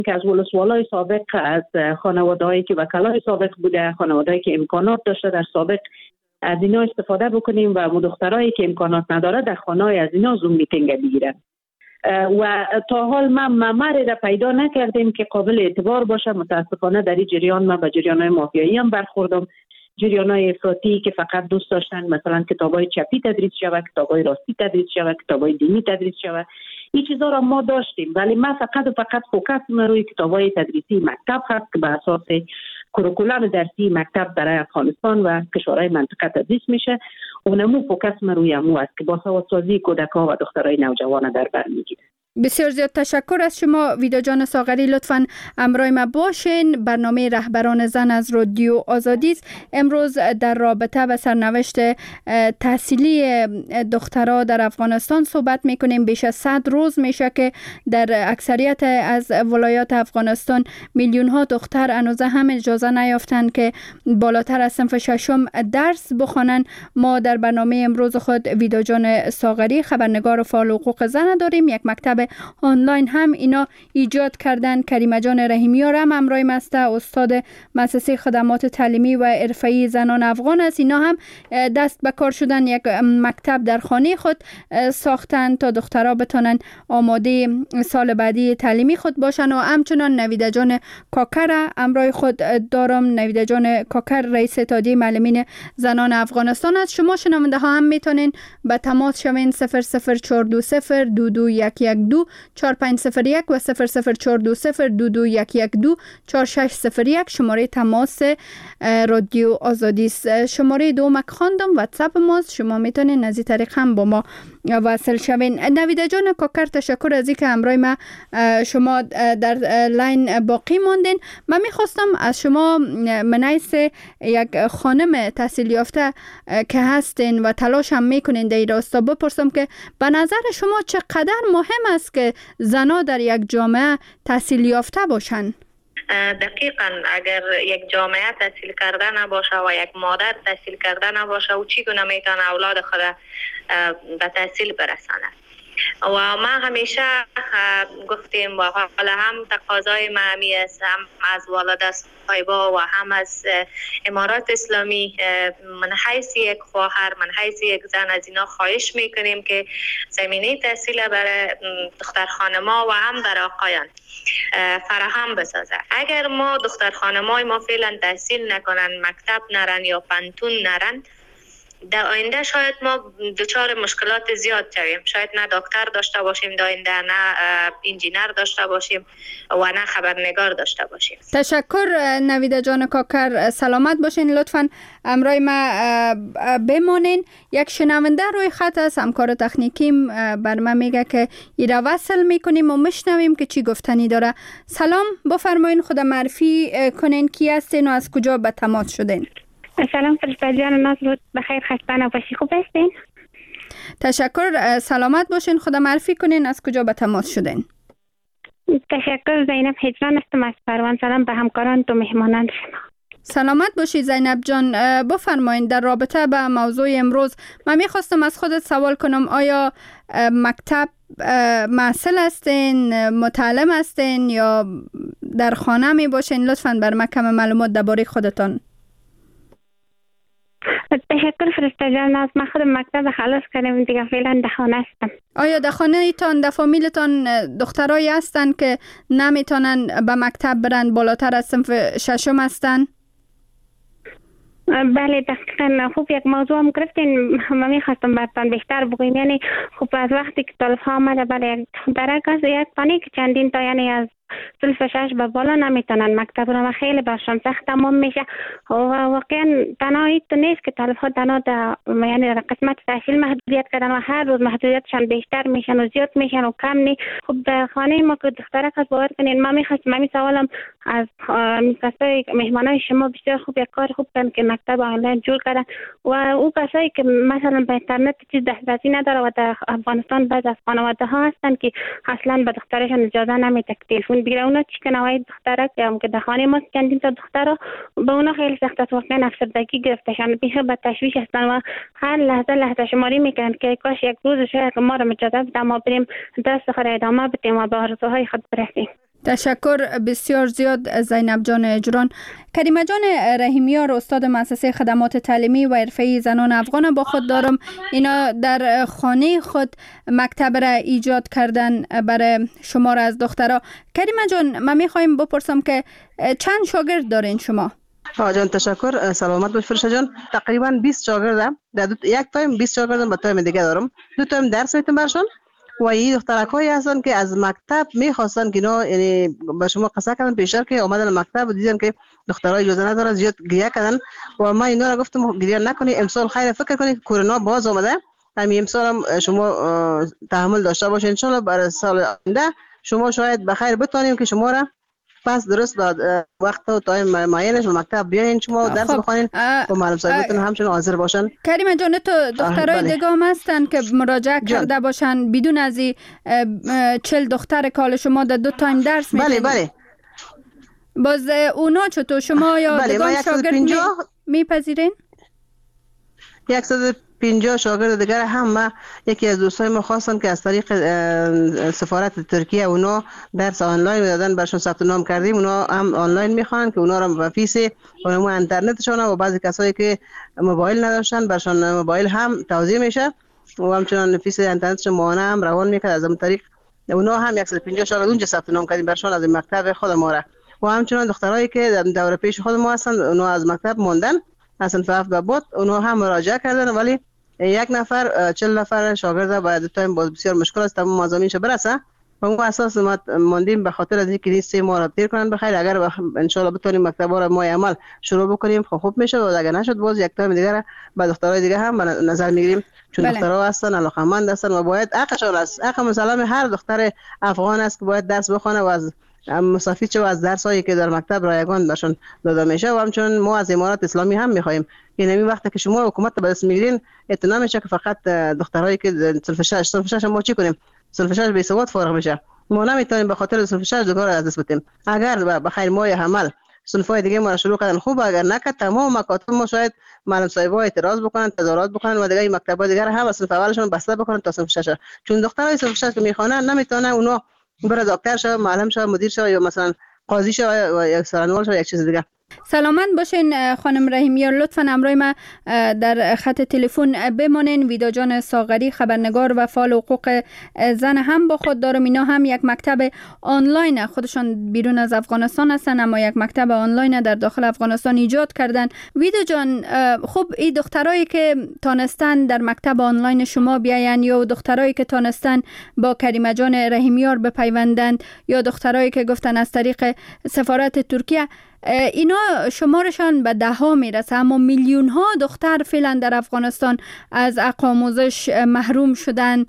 که از ولسوالای سابق، از خانواده‌هایی که وکلای سابق بوده، خانواده‌ای که امکانات داشته در سابق، از اینا استفاده بکنیم و دخترایی که امکانات نداره در خانه‌های از اینا زوم میتینگ بگیرن. و تا حال ما ممری را پیدا نکردیم که قابل اعتبار باشه. متاسفانه در این جریان ما به جریان‌های مافیایی هم برخوردم، جریان‌های افراطی که فقط دوست داشتن مثلا کتابای چپی تدریس شود، کتابای راستی تدریس شود، کتابای دینی تدریس شود. این چیزا را ما داشتیم، ولی ما فقط فوکس روی کتابای تدریسی مکتب هست که به اساس کوریکولوم درسی مکتب برای افغانستان و کشورهای منطقه تدریس میشه. اونمو فوکس روی امو است که باسوادسازی کودک‌ها و دخترای نوجوان در بر میگیره. بسیار زیاد تشکر از شما ویدا جان ساغری. لطفاً همراه ما باشین. برنامه رهبران زن از رادیو آزادی امروز در رابطه با سرنوشت تحصیلی دخترها در افغانستان صحبت میکنیم. بیش از 100 روز میشه که در اکثریت از ولایات افغانستان میلیون ها دختر هنوز هم اجازه نیافتند که بالاتر از صنف ششم درس بخوانند. ما در برنامه امروز خود ویدا جان ساغری، خبرنگار و فعال حقوق زن داریم. یک مکتب آنلاین هم اینا ایجاد کردن. کریمه جان رحیمی‌ها هم همراه ما است، استاد مؤسسه خدمات تعلیمی و حرفه‌ای زنان افغان است. اینا هم دست به کار شدن، یک مکتب در خانه خود ساختن تا دخترها بتونن آماده سال بعدی تعلیمی خود باشن. و همچنان نویده جان کاکر همراه خود دارم. نویده جان کاکر رئیس اتحادیه معلمین زنان افغانستان است. شما شنونده ها هم میتونین به تماس شوین 00420 2211 4501 و 00420 2211 4601 شماره تماس رادیو آزادی است. شماره دوم خواندم، واتساپ ماست، شما میتونین از این طریق هم با ما وصل شوین. نویده جان کاکر، تشکر از اینکه همراه ما شما در لاین باقی موندین. من میخواستم از شما منیس یک خانم تحصیل یافته که هستین و تلاش هم میکنین در این راستا بپرسم که به نظر شما چقدر مهم است که زنها در یک جامعه تحصیل یافته باشن؟ دقیقاً اگر یک جامعه تحصیل کرده نباشه و یک مادر تحصیل کرده نباشه و چگونه میتونه اولاد خود به تحصیل برسانه. و ما همیشه گفتیم و حالا هم تقاضای ما همی است، هم از والده صاحبا و هم از امارات اسلامی، من حیث یک خواهر، من حیث یک زن از اینا خواهش میکنیم که زمینه تحصیل برای دختر خانما و هم برای آقایان فراهم بسازه. اگر ما دختر خانمای ما فعلا تحصیل نکنن، مکتب نرن یا پانتون نرن، در آینده شاید ما دچار مشکلات زیاد شویم. شاید نه دکتر داشته باشیم در آینده، نه انجینر داشته باشیم و نه خبرنگار داشته باشیم. تشکر نویده جان کاکر، سلامت باشین. لطفاً همراه ما بمانین. یک شنونده روی خط است، همکار تکنیکیم بر ما میگه که ایرا وصل میکنیم و میشنویم که چی گفتنی داره. سلام، بفرمایین، خود معرفی کنین، کی هستین و از کجا به تماس شدین؟ سلام فرشته جان، ناز بود بخیر، خسته نباشی، خوب هستین؟ تشکر، سلامت باشین. خدا معرفی کنین از کجا به تماس شدین؟ تشکر، زینب هجران هستم از پروان. سلام به همکاران تو مهمانان شما. سلامت باشی زینب جان. بفرمایین در رابطه با موضوع امروز من میخواستم از خودت سوال کنم، آیا مکتب محصل هستین، متعلم هستین یا در خانه می باشین؟ لطفاً بر من کم معلومات درباره خودتان. تشکر فرشته جان، از من خود مکتب خلاص کردم دیگه، فعلا در خانه هستم. آیا در خانه ایتان، در فامیلتان دخترایی هستن که نمیتونن به مکتب برن، بالاتر از صنف ششم هستن؟ بله دقیقا. خوب یک موضوع هم گرفتین، من میخواستم براتون بیشتر بگویم. یعنی خوب از وقتی که طالب ها آمده، بله درک از یک پانی که چندین تا یعنی از صنف 6 به بالا نمیتونن مکتب رو و خیلی برشان سخت تمام میشه و واقعا تنها ایت نیست که طالب ها تنها یعنی در قسمت تحصیل محدودیت کردن و هر روز محدودیتشان بیشتر میشن و زیاد میشن و کم نی. خب در خانه ما که دخترک هست، باور کنین ما میخواستم همین سوالم از کسای مهمانای شما بسیار خوب یک کار خوب کردن که مکتب آنلاین جور کردن و او کسایی که مثلا به اینترنت چیز دسترسی نداره و در افغانستان بعض از خانواده ها هستن که اصلا به دخترشون اجازه نمیده که تلفن بگیره. اونا چی که نوعی دخترک که در خانه ما چندین تا دخترها به اونا خیلی سخت است، واقعا افسردگی گرفتشان، بیخ به تشویش هستن و هر لحظه شماری میکنن که کاش یک روز شاید ما رو اجازه بده ما بریم درس خود ادامه بدیم و به آرزوهای خود برسیم. تشکر بسیار زیاد زینب جان اجران. کریمه جان رحیمیار، استاد مؤسسه خدمات تعلیمی و حرفه‌ای زنان افغان با خود دارم. اینا در خانه خود مکتب را ایجاد کردن برای شمار از دخترها. کریمه جان، من میخوایم بپرسم که چند شاگرد دارین شما؟ جان تشکر، سلامت باش فرشته جان. تقریبا 20 شاگردم. در یک تایم 20 شاگردم، به تایم دیگه دارم 2 تایم درس میتونم برشون. و این دخترکایی هستن که از مکتب میخواستن که اینا، یعنی به شما قصه کردن پیشتر که اومدن مکتب و دیدن که دخترای اجازه نداره، زیاد گریه کردن و من اینا رو گفتم گریه نکنی، امسال خیر فکر کنی کرونا باز اومده، همین امسال هم شما تحمل داشته باشین، ان شاء الله برای سال آینده شما شاید بخیر بتونیم که شما را پس درست بعد وقت و تایم معینش به مکتب بیاین شما درس بخونین و معلم صاحبتون همچنین حاضر باشن. کریمه جان، تو دخترای دیگه هم هستن که مراجعه کرده باشن بدون از 40 دختر کال شما در 2 تایم درس میدین؟ بله. باز اونا چطور شما یا دیگه شاگرد میپذیرین؟ 150 شاگرد دیگر هم ما یکی از دوستای ما خواستن که از طریق سفارت ترکیه اونا درس آنلاین دادن برشون ثبت نام کردیم، اونا هم آنلاین میخوان که اونا رو به فیس اونمو اینترنتشون و بعضی کسایی که موبایل نداشتن برشون موبایل هم توزیع میشه و همچنان فیس اینترنتشون ماهانه هم روان میکنه. از اون طریق اونا هم 150 شاگرد اونجا ثبت نام کردیم برشون از مکتب خود ما را. و همچنان دخترایی که دوره پیش خود ما هستن اونا از مکتب موندن اصلا فقط به بود، اونا هم مراجعه کردن ولی 1 نفر 40 نفر شاگرد باید تایم باز بسیار مشکل است تمام مضامینش برسه و اون اساس ما موندیم به خاطر از اینکه 3 ماه را تیر کنن بخیر. اگر ان شاء الله بتونیم مکتبا را ما عمل شروع بکنیم خوب میشه و اگر نشد باز یک تایم دیگه با دخترای دیگه هم به نظر میگیریم چون دخترها هستن علاقمند هستن و باید حقشون است. حق مسلم هر دختر افغان است که باید درس بخونه و از مستفید شه و از درسایی که در مکتب رایگان برشون داده میشه. و همچنین ما از امارات اسلامی هم میخوایم که این وقتی که شما حکومت به دست میگیرین اطلاع میشه که فقط دخترایی که صنف 6 ما چی کنیم؟ صنف 6 بی سواد فارغ میشه، ما نمیتونیم به خاطر صنف 6 دیگه از دست بدیم. اگر به خیر ماه عمل صنفای دیگه ما شروع کردن خوب، اگر نکرد تمام مکاتب ما شاید معلم صاحب‌ها اعتراض بکنن، تظاهرات بکنن و دیگه مکتب‌ها دیگه هم از صنف اولشون بسته بکنن تا صنف 6 چون دخترای صنف 6 که میخوانن نمیتونن اونا بره دکتر شه، معلم شه، مدیر شه یا مثلا قاضی شه و یک سرانوال شه یک چیز دیگه. سلامت باشین خانم رحیمیار، لطفاً همراه ما در خط تلفن بمانین. ویدا جان ساغری خبرنگار و فعال حقوق زن هم با خود دارم. اینا هم یک مکتب آنلاین، خودشان بیرون از افغانستان هستن اما یک مکتب آنلاین در داخل افغانستان ایجاد کردن. ویدا جان، خب این دخترایی که تانستن در مکتب آنلاین شما بیاین یا دخترایی که تانستن با کریمه جان رحیمیار بپیوندند یا دخترایی که گفتن از طریق سفارت ترکیه، اینا شمارشان به 10 میرسه اما میلیون ها دختر فعلا در افغانستان از حق آموزش محروم شدن.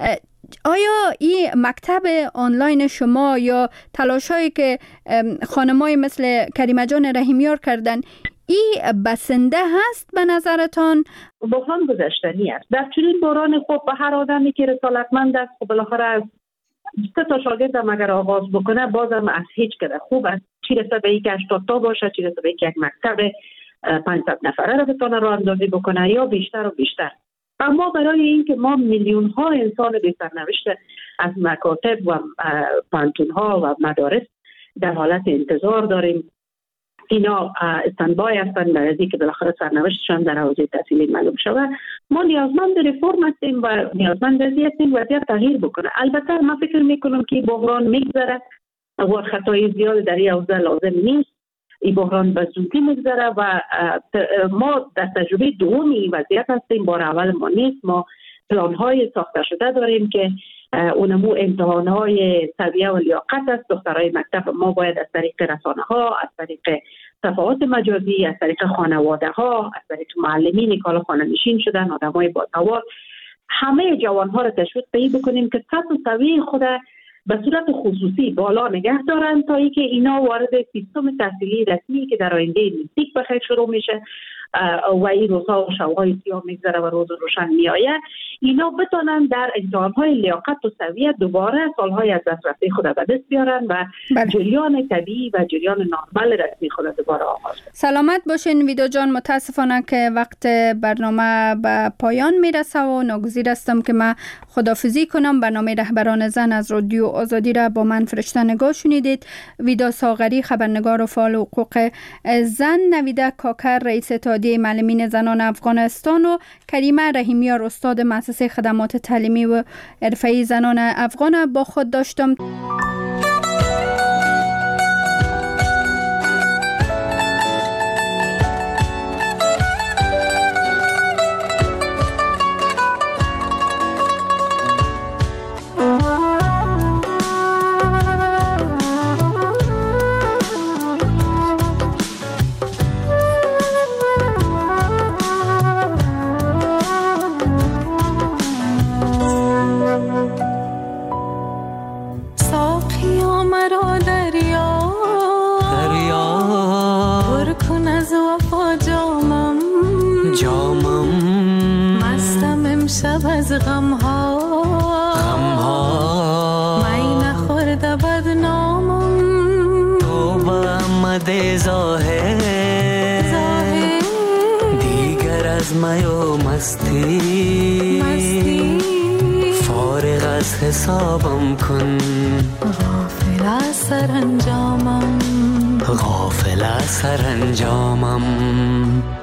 آیا این مکتب آنلاین شما یا تلاشایی که خانمای مثل کریمه جان رحیمیار کردن این بسنده هست به نظرتان؟ بحران گذشتنی است. در چنین بحران خب به هر آدمی که رسالتمند است خب بالاخره از 3 تا شاگردم اگر آغاز بکنه بازم از هیچ کده خوب است، چی رسه به یک 80 تا باشه، چی رسه به یک مکتب 500 نفره رو بتونه راه اندازی بکنه یا بیشتر و بیشتر. اما برای اینکه ما میلیون ها انسان بی سرنوشت از مکاتب و پانتون ها و مدارس در حالت انتظار داریم، اینا استنبای هستند برای اینکه بالاخره سرنوشتشان در حوزه تحصیلی معلوم شود. ما نیازمند رفرم هستیم و نیازمند هستیم وضعیت تغییر بکنه. البته من فکر میکنم که بحران میگذره و خطای زیاد در این حوزه لازم نیست. این بحران به زودی میگذره و ما در تجربه دومی وضعیت هستیم. بار اول ما نیست، ما پلان‌های ساخته شده داریم که اونمو امتحان‌های سویه و لیاقت است. دخترای مکتب ما باید از طریق رسانه‌ها، از طریق صفحات مجازی، از طریق خانواده‌ها، از طریق معلمینی که حالا خانه‌نشین شدن، آدمای باسواد، همه جوان‌ها را تشویق بکنیم که سطح سویه خود به صورت خصوصی بالا نگه دارن تا اینکه اینا وارد سیستم تحصیلی رسمی که در آینده نزدیک بخیر شروع میشه و این روزها و شب‌های سیاه میگذره و روز روشن میآید، اینا بتونن در امتحان‌های لیاقت و سویه دوباره سالهای از دست رفته خود به دست بیارن و جریان طبیعی و جریان نرمال رسمی خود دوباره آغاز کنن. سلامت باشین ویدا جان. متاسفانه که وقت برنامه به پایان میرسه و ناگزیر هستم که من خداحافظی کنم. برنامه رهبران زن از رادیو آزادی را با من فرشته نگاه شنیدید. ویدا ساغری، خبرنگار و فعال حقوق زن، نویده کاکر، رئیس اتحادیه معلمین زنان افغانستان و کریمه رحیمیار، استاد مؤسسه خدمات تعلیمی و حرفه‌ای زنان افغان با خود داشتم. شب از غمها می نخورده بدنامم، تو به آمده ظاهر دیگر از می و مستی فارغ از حسابم کن، غافل از سرانجامم